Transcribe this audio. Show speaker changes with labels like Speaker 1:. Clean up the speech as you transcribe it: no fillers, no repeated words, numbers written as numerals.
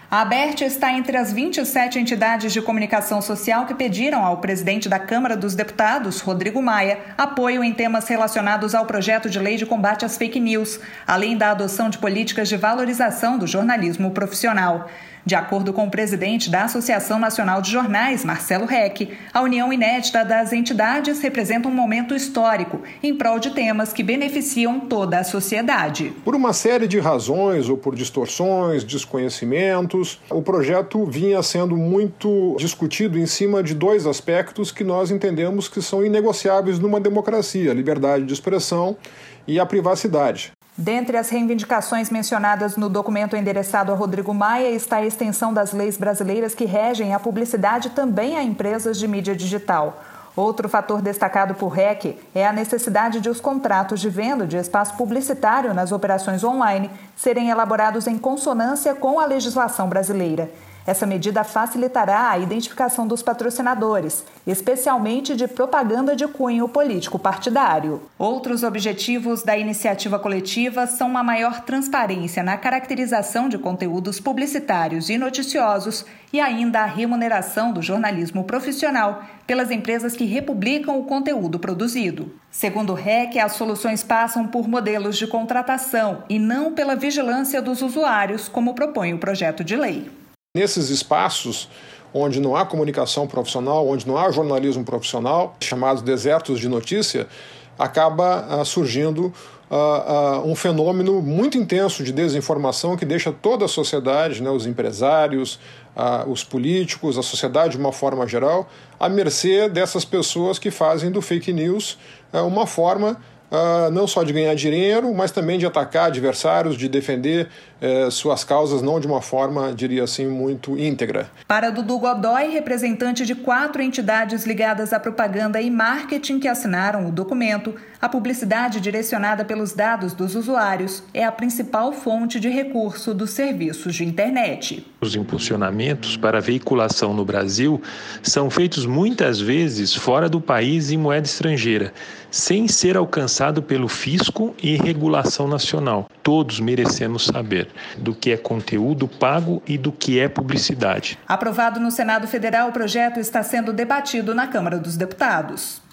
Speaker 1: A ABERT está entre as 27 entidades de comunicação social que pediram ao presidente da Câmara dos Deputados, Rodrigo Maia, apoio em temas relacionados ao projeto de lei de combate às fake news, além da adoção de políticas de valorização do jornalismo profissional. De acordo com o presidente da Associação Nacional de Jornais, Marcelo Reck, a união inédita das entidades representa um momento histórico em prol de temas que beneficiam toda a sociedade.
Speaker 2: Por uma série de razões ou por distorções, desconhecimentos, o projeto vinha sendo muito discutido em cima de dois aspectos que nós entendemos que são inegociáveis numa democracia: a liberdade de expressão e a privacidade.
Speaker 1: Dentre as reivindicações mencionadas no documento endereçado a Rodrigo Maia está a extensão das leis brasileiras que regem a publicidade também a empresas de mídia digital. Outro fator destacado por Reck é a necessidade de os contratos de venda de espaço publicitário nas operações online serem elaborados em consonância com a legislação brasileira. Essa medida facilitará a identificação dos patrocinadores, especialmente de propaganda de cunho político-partidário. Outros objetivos da iniciativa coletiva são uma maior transparência na caracterização de conteúdos publicitários e noticiosos e ainda a remuneração do jornalismo profissional pelas empresas que republicam o conteúdo produzido. Segundo o REC, as soluções passam por modelos de contratação e não pela vigilância dos usuários, como propõe o projeto de lei.
Speaker 2: Nesses espaços onde não há comunicação profissional, onde não há jornalismo profissional, chamados desertos de notícia, acaba surgindo um fenômeno muito intenso de desinformação que deixa toda a sociedade, os empresários, os políticos, a sociedade de uma forma geral, à mercê dessas pessoas que fazem do fake news uma forma não só de ganhar dinheiro, mas também de atacar adversários, de defender suas causas, não de uma forma, diria assim, muito íntegra.
Speaker 1: Para Dudu Godoy, representante de 4 entidades ligadas à propaganda e marketing que assinaram o documento, a publicidade direcionada pelos dados dos usuários é a principal fonte de recurso dos serviços de internet.
Speaker 3: Os impulsionamentos para a veiculação no Brasil são feitos muitas vezes fora do país em moeda estrangeira, sem ser alcançado pelo fisco e regulação nacional. Todos merecemos saber do que é conteúdo pago e do que é publicidade.
Speaker 1: Aprovado no Senado Federal, o projeto está sendo debatido na Câmara dos Deputados.